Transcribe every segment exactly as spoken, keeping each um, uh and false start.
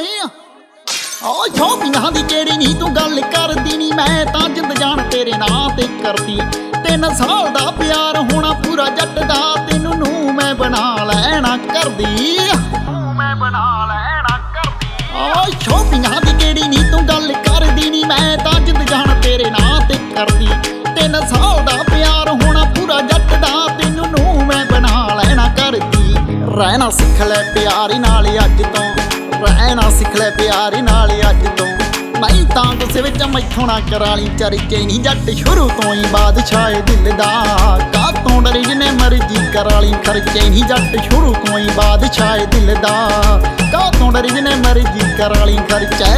ओ शौकियां दी केड़ी नी तू गल करदी नी, मैं तां जिंद जान तेरे नां ते करदी। तीन साल दा प्यार होना पूरा जट दा, तेनू नू मैं बना लैना करदी, मैं बना लैना करदी। ओ शौकियां दी केड़ी नी तू गल करदी नी, मैं तां जिंद जान तेरे नां ते करदी। तीन साल दा प्यार होना पूरा जट दा, तेनू नू मैं बना लैना करदी। रहना सिख लै प्यारी नाल अज तों, रहना सिख लै प्यारी नाल अज तों, नहीं तां गुस्से विच मैथों ना कराली चरचे नी जट शुरू तो ही बादशाह दिल दा। कातों डरी जिन्ने मर्जी कराली खर्चे नी जट शुरू तो ही बादशाह दिल दा। कातों डरी जिन्ने मर्जी कराली खर्चे।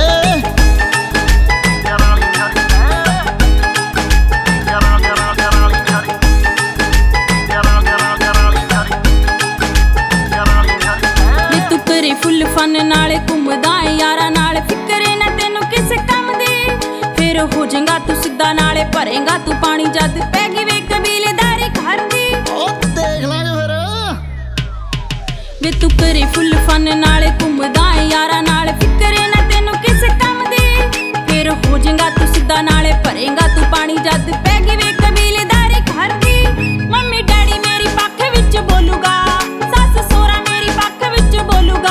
फुल फन नाले घूमदा यारा नाल, फिक्र ना तेनू किस कम दी। फिर हो जाएगा तू सिद्धा नाले भरेगा तू पानी, जद पैगी वे कबीलेदारी घर दी। देख लांगे फिर वे तू करे फुल फन नाले घूमदा यारा नाल, फिक्र ना तेनू किस कम दी। फिर हो जाएगा तू सिद्धा नाले भरेगा तू पानी, जद पैगी वे कबीलेदारी घर दी। मम्मी डैडी मेरी पक्ष विच बोलूगा, सस सोहरा मेरी पक्ष विच बोलूगा।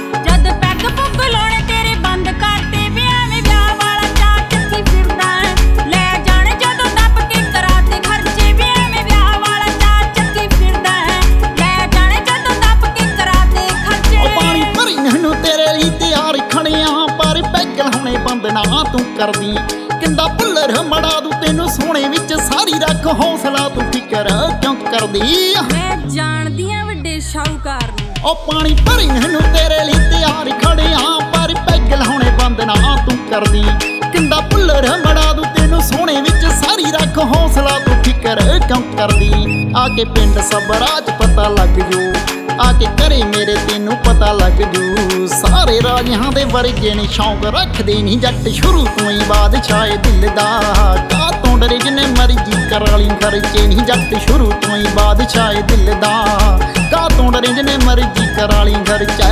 ना तू करदी किंदा भुल्लर मड़ा दू, तेनू सोने विच सारी रख हौसला, तू फिकर क्यों करदी। मैं जानदी हां वड्डे शाहूकार नू, ओ पानी भरी नैनू तेरे लिए तैयार खड़े हां, पर पैग लाउणे बंद ना तू करदी। किंदा भुल्लर मड़ा दू, तेनू सोने विच सारी रख हौसला, तू फिकर क्यों करदी। आके पिंड सबराज पता लग जू, आके घरे मेरे तेनू पता लग जू। सारे राजियां दे वर्गे ने शौक रखदे नी जट शुरू तो ही बादशाह दिल दा। कातों डरे जिन्ने मर्जी कराली खर्चे नी जट शुरू तो ही बादशाह दिल दा। कातों डरे जिन्ने मर्जी कराली खर्चे।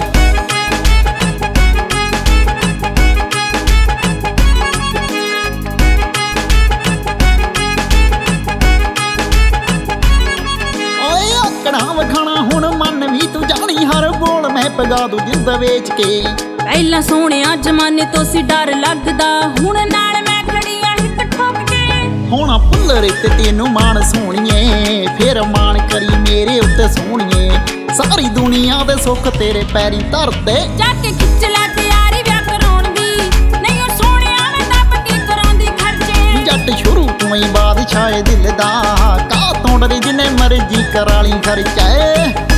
पगा दू जिंद वेच के, पहला सोहणिया जमाने तो सी डर लगदा, हुण नाल मैं खड़ी आ हिक ठोक के। होना भुल्लर ते तेनू मान सोहणिए, फिर मान करी मेरे उत्ते सोहणिए। सारी दुनिया दे सुख तेरे पैरी धरदे, जाके खिच लै तैयारी व्याह कराउण दी। नहीं ओ सोहणिया मैं दब के कराउंदी खर्चे, जट शुरू तो ही बादशाह दिल दा। कातों डरे जिन्ने मर्जी कराली खर्चे।